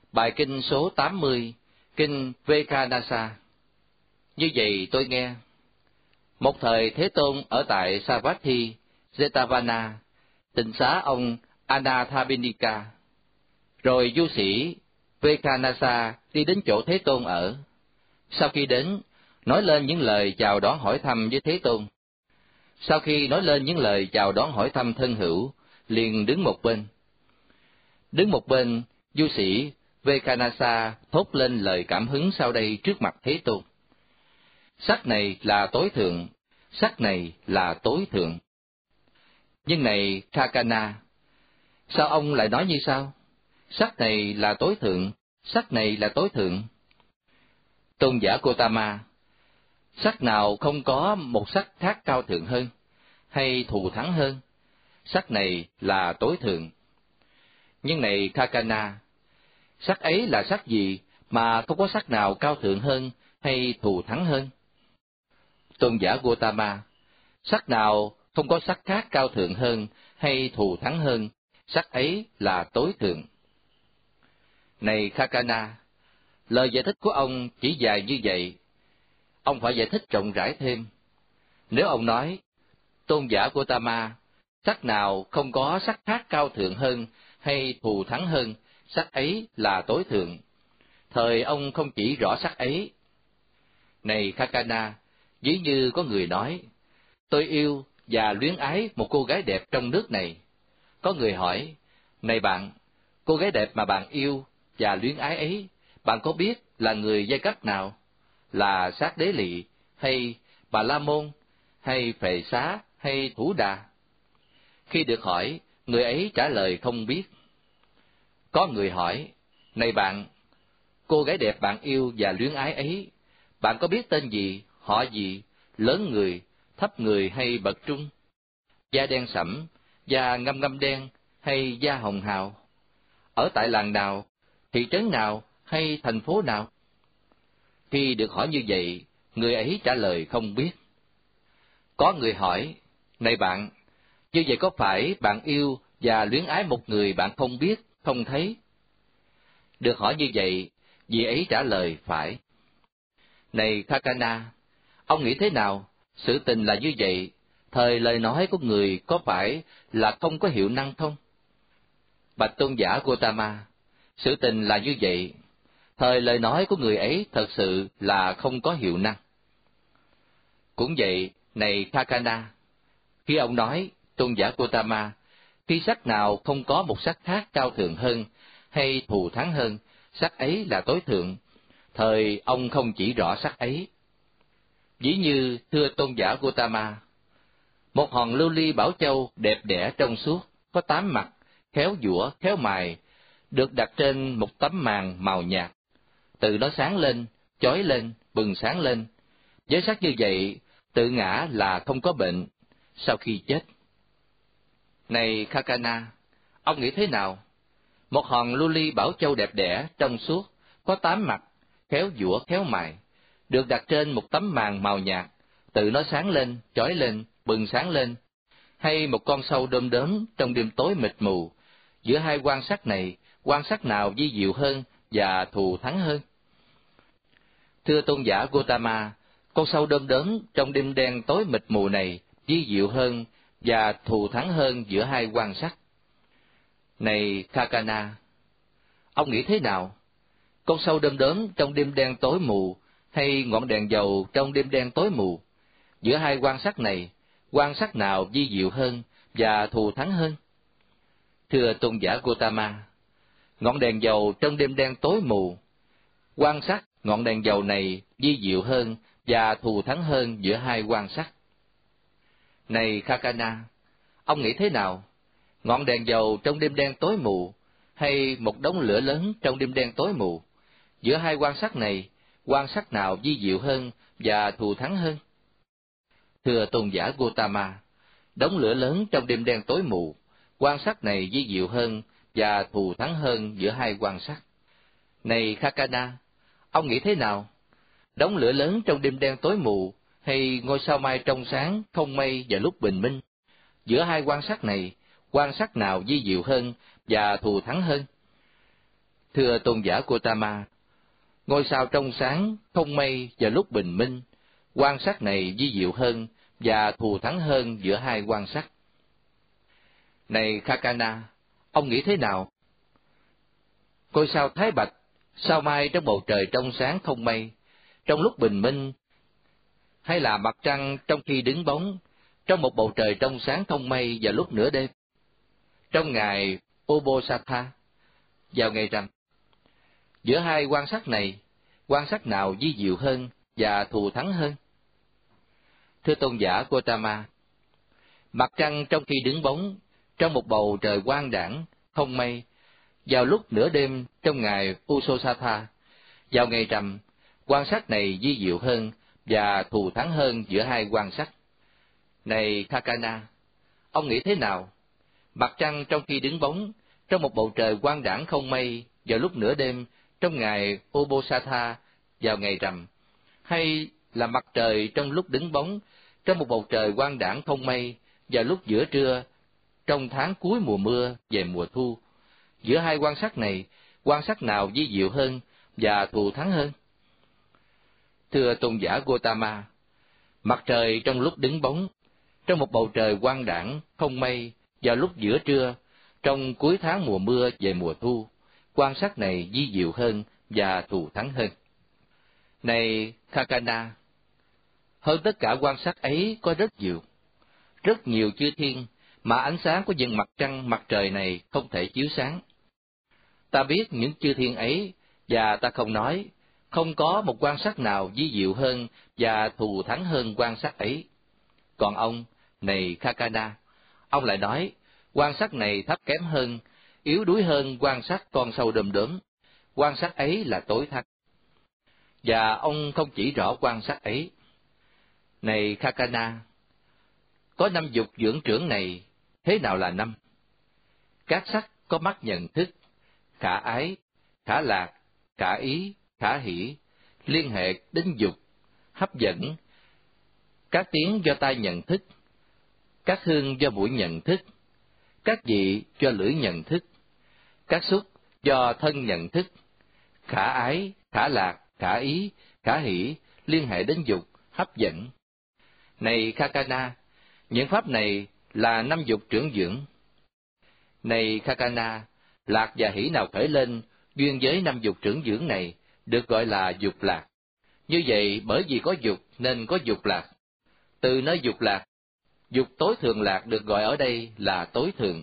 Bài kinh số 80, kinh Vekanasa. Như vậy tôi nghe, một thời Thế Tôn ở tại Savatthi, Jetavana, tịnh xá ông Anathapindika. Rồi du sĩ Vekanasa đi đến chỗ Thế Tôn ở. Sau khi đến, nói lên những lời chào đón hỏi thăm với Thế Tôn. Sau khi nói lên những lời chào đón hỏi thăm thân hữu, liền đứng một bên. Đứng một bên, du sĩ Vekanasa thốt lên lời cảm hứng sau đây trước mặt Thế Tôn. Sắc này là tối thượng, sắc này là tối thượng. Nhưng này Kakana, sao ông lại nói như sao? Sắc này là tối thượng, sắc này là tối thượng. Tôn giả Gotama, sắc nào không có một sắc khác cao thượng hơn, hay thù thắng hơn? Sắc này là tối thượng. Nhưng này Kakana, sắc ấy là sắc gì mà không có sắc nào cao thượng hơn hay thù thắng hơn? Tôn giả Gotama, sắc nào không có sắc khác cao thượng hơn hay thù thắng hơn, sắc ấy là tối thượng. Này Kakana, lời giải thích của ông chỉ dài như vậy. Ông phải giải thích rộng rãi thêm. Nếu ông nói, Tôn giả Gotama, sắc nào không có sắc khác cao thượng hơn hay thù thắng hơn, sắc ấy là tối thượng, thời ông không chỉ rõ sắc ấy. Này Kakana, ví như có người nói, tôi yêu và luyến ái một cô gái đẹp trong nước này. Có người hỏi, này bạn, cô gái đẹp mà bạn yêu và luyến ái ấy, bạn có biết là người giai cấp nào? Là Sát Đế Lị, hay Bà La Môn, hay Phệ Xá, hay Thủ Đà? Khi được hỏi, người ấy trả lời không biết. Có người hỏi, này bạn, cô gái đẹp bạn yêu và luyến ái ấy, bạn có biết tên gì, họ gì, lớn người, thấp người hay bậc trung? Da đen sẫm, da ngăm ngăm đen, hay da hồng hào? Ở tại làng nào, thị trấn nào, hay thành phố nào? Khi được hỏi như vậy, người ấy trả lời không biết. Có người hỏi, này bạn, như vậy có phải bạn yêu và luyến ái một người bạn không biết, không thấy? Được hỏi như vậy, vị ấy trả lời phải. Này Kakana, ông nghĩ thế nào? Sự tình là như vậy, thời lời nói của người có phải là không có hiệu năng không? Bạch Tôn giả Gotama, sự tình là như vậy, thời lời nói của người ấy thật sự là không có hiệu năng. Cũng vậy, này Kakana, khi ông nói, Tôn giả Gotama, khi sắc nào không có một sắc khác cao thượng hơn hay thù thắng hơn, sắc ấy là tối thượng, thời ông không chỉ rõ sắc ấy. Ví như thưa Tôn giả Gotama, một hòn lưu ly bảo châu đẹp đẽ trong suốt, có 8 mặt, khéo giũa, khéo mài, được đặt trên một tấm màn màu nhạt. Từ nó sáng lên, chói lên, bừng sáng lên. Với sắc như vậy, tự ngã là không có bệnh sau khi chết. Này Kakana, ông nghĩ thế nào? Một hòn lưu ly bảo châu đẹp đẽ trong suốt, có 8 mặt, khéo giũa, khéo mài, được đặt trên một tấm màn màu nhạt, tự nó sáng lên, chói lên, bừng sáng lên, hay một con sâu đom đóm trong đêm tối mịt mù, giữa hai quan sắc này, quan sắc nào vi diệu hơn và thù thắng hơn? Thưa Tôn giả Gotama, con sâu đom đóm trong đêm đen tối mịt mù này vi diệu hơn và thù thắng hơn giữa hai quan sắc. Này Kakana, ông nghĩ thế nào? Con sâu đom đóm trong đêm đen tối mù hay ngọn đèn dầu trong đêm đen tối mù, giữa hai quan sắc này, quan sắc nào vi diệu hơn và thù thắng hơn? Thưa Tôn giả Gotama, ngọn đèn dầu trong đêm đen tối mù, quan sắc ngọn đèn dầu này vi diệu hơn và thù thắng hơn giữa hai quan sắc. Này Kakana, ông nghĩ thế nào? Ngọn đèn dầu trong đêm đen tối mù hay một đống lửa lớn trong đêm đen tối mù, giữa hai quan sắc này, quan sắc nào vi diệu hơn và thù thắng hơn? Thưa Tôn giả Gotama, đống lửa lớn trong đêm đen tối mù, quan sắc này vi diệu hơn và thù thắng hơn giữa hai quan sắc. Này Kakana, ông nghĩ thế nào? Đống lửa lớn trong đêm đen tối mù hay ngôi sao mai trong sáng không mây vào lúc bình minh, giữa hai quan sắc này, quan sắc nào vi diệu hơn và thù thắng hơn? Thưa tôn giả Gotama, ngôi sao trong sáng, không mây vào lúc bình minh, quan sát này vi diệu hơn và thù thắng hơn giữa hai quan sát. Này Kakana, ông nghĩ thế nào? Ngôi sao Thái Bạch, sao mai trong bầu trời trong sáng không mây, trong lúc bình minh, hay là mặt trăng trong khi đứng bóng, trong một bầu trời trong sáng không mây vào lúc nửa đêm, trong ngày Obosatha, vào ngày rằm? Giữa hai quan sát này, quan sát nào vi diệu hơn và thù thắng hơn? Thưa tôn giả Gotama, mặt trăng trong khi đứng bóng, trong một bầu trời quang đãng, không mây, vào lúc nửa đêm trong ngày Usosatha, vào ngày rằm, quan sát này vi diệu hơn và thù thắng hơn giữa hai quan sát. Này Kakana, ông nghĩ thế nào? Mặt trăng trong khi đứng bóng, trong một bầu trời quang đãng không mây, vào lúc nửa đêm trong ngày Obosatha, vào ngày rằm, hay là mặt trời trong lúc đứng bóng, trong một bầu trời quang đãng không mây, vào lúc giữa trưa, trong tháng cuối mùa mưa về mùa thu? Giữa hai quan sát này, quan sát nào vi diệu hơn và thù thắng hơn? Thưa tôn giả Gotama, mặt trời trong lúc đứng bóng, trong một bầu trời quang đãng không mây, vào lúc giữa trưa, trong cuối tháng mùa mưa về mùa thu, quan sát này vi diệu hơn và thù thắng hơn. Này Kakana, hơn tất cả quan sát ấy có rất nhiều chư thiên mà ánh sáng của những mặt trăng mặt trời này không thể chiếu sáng. Ta biết những chư thiên ấy, và ta không nói, không có một quan sát nào vi diệu hơn và thù thắng hơn quan sát ấy. Còn ông, này Kakana, ông lại nói, quan sát này thấp kém hơn, yếu đuối hơn quan sát con sâu đom đóm, quan sát ấy là tối thắng. Và ông không chỉ rõ quan sát ấy. Này Kakana, có năm dục dưỡng trưởng này, thế nào là năm? Các sắc có mắt nhận thức, khả ái, khả lạc, khả ý, khả hỷ, liên hệ đến dục, hấp dẫn. Các tiếng do tai nhận thức, các hương do mũi nhận thức, các vị do lưỡi nhận thức, các xúc do thân nhận thức, khả ái, khả lạc, khả ý, khả hỷ, liên hệ đến dục, hấp dẫn. Này Kakana, những pháp này là năm dục trưởng dưỡng. Này Kakana, lạc và hỷ nào khởi lên duyên với năm dục trưởng dưỡng này được gọi là dục lạc. Như vậy, bởi vì có dục nên có dục lạc. Từ nơi dục lạc, dục tối thượng lạc được gọi ở đây là tối thượng.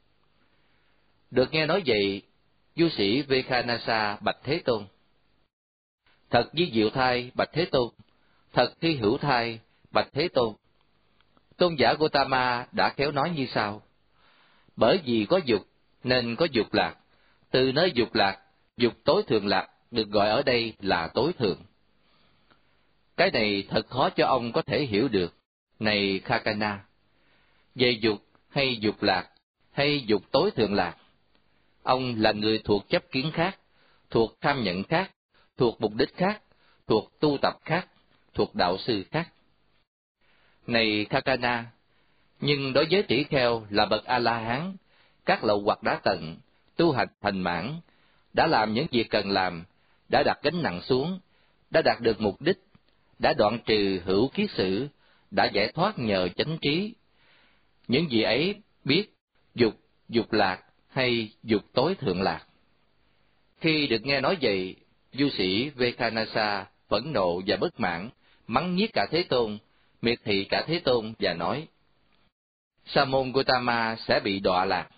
Được nghe nói vậy, du sĩ Vekanasa bạch Thế Tôn: Thật vi diệu thai, bạch Thế Tôn, thật thi hữu thai, bạch Thế Tôn. Tôn giả Gotama đã khéo nói như sau: bởi vì có dục nên có dục lạc, từ nơi dục lạc, dục tối thượng lạc được gọi ở đây là tối thượng. Cái này thật khó cho ông có thể hiểu được, này Kakana. Về dục hay dục lạc, hay dục tối thượng lạc, ông là người thuộc chấp kiến khác, thuộc tham nhận khác, thuộc mục đích khác, thuộc tu tập khác, thuộc đạo sư khác. Này Kakana, nhưng đối với tỷ kheo là bậc A-la-hán, các lậu hoặc đã tận, tu hành thành mãn, đã làm những việc cần làm, đã đặt gánh nặng xuống, đã đạt được mục đích, đã đoạn trừ hữu kiết sử, đã giải thoát nhờ chánh trí. Những gì ấy biết dục, dục lạc hay dục tối thượng lạc. Khi được nghe nói vậy, du sĩ Vekanasa phẫn nộ và bất mãn, mắng nhiếc cả Thế Tôn, miệt thị cả Thế Tôn và nói: Sa môn Gotama sẽ bị đọa lạc.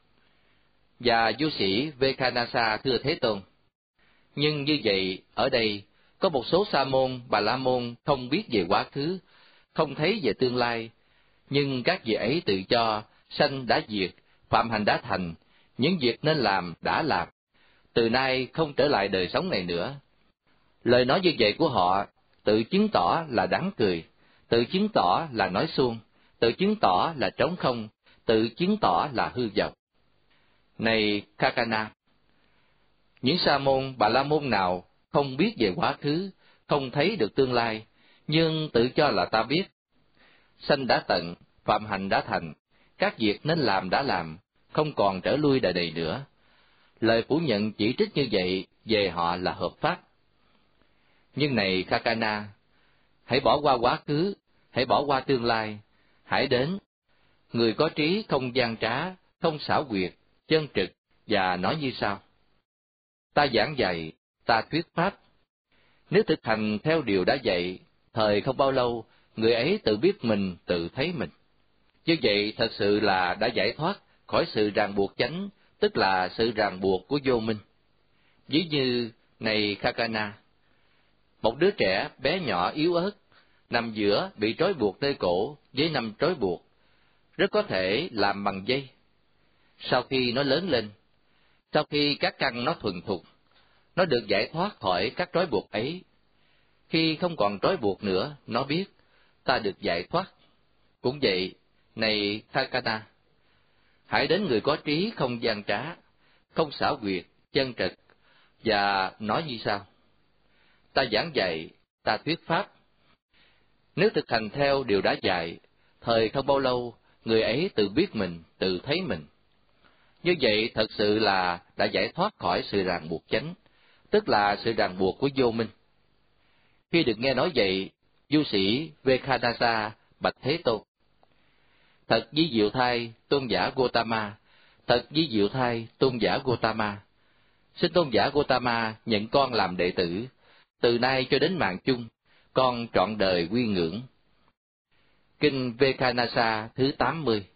Và du sĩ Vekanasa thưa Thế Tôn: nhưng như vậy, ở đây có một số sa môn, bà la môn không biết về quá khứ, không thấy về tương lai, nhưng các vị ấy tự cho sanh đã diệt, phạm hành đã thành, những việc nên làm đã làm, từ nay không trở lại đời sống này nữa. Lời nói như vậy của họ tự chứng tỏ là đáng cười, tự chứng tỏ là nói suông, tự chứng tỏ là trống không, tự chứng tỏ là hư vọng. Này Kakana, những sa môn, bà la môn nào không biết về quá khứ, không thấy được tương lai, nhưng tự cho là ta biết, sanh đã tận, phạm hành đã thành, các việc nên làm đã làm, không còn trở lui đời này nữa. lời phủ nhận chỉ trích như vậy về họ là hợp pháp. Nhưng này Kakana, hãy bỏ qua quá khứ, hãy bỏ qua tương lai, hãy đến. Người có trí không gian trá, không xảo quyệt, chân trực, và nói như sau: Ta giảng dạy, ta thuyết pháp. Nếu thực hành theo điều đã dạy, thời không bao lâu, người ấy tự biết mình, tự thấy mình. Như vậy thật sự là đã giải thoát khỏi sự ràng buộc chánh, tức là sự ràng buộc của vô minh. Ví như này Kakana, một đứa trẻ bé nhỏ yếu ớt, nằm giữa bị trói buộc nơi cổ với 5 trói buộc, rất có thể làm bằng dây. Sau khi nó lớn lên, sau khi các căn nó thuần thục, nó được giải thoát khỏi các trói buộc ấy. Khi không còn trói buộc nữa, nó biết, ta được giải thoát. Cũng vậy, này Kakana, hãy đến người có trí không gian trá, không xảo quyệt, chân trực, và nói như sau: Ta giảng dạy, ta thuyết pháp. Nếu thực hành theo điều đã dạy, thời không bao lâu, người ấy tự biết mình, tự thấy mình. Như vậy thật sự là đã giải thoát khỏi sự ràng buộc chánh, tức là sự ràng buộc của vô minh. Khi được nghe nói vậy, du sĩ Vekanasa bạch Thế Tôn: Thật ví diệu thay, tôn giả Gotama, thật ví diệu thay, tôn giả Gotama. Xin tôn giả Gotama nhận con làm đệ tử, từ nay cho đến mạng chung, con trọn đời quy ngưỡng. Kinh Vekanasa thứ 80.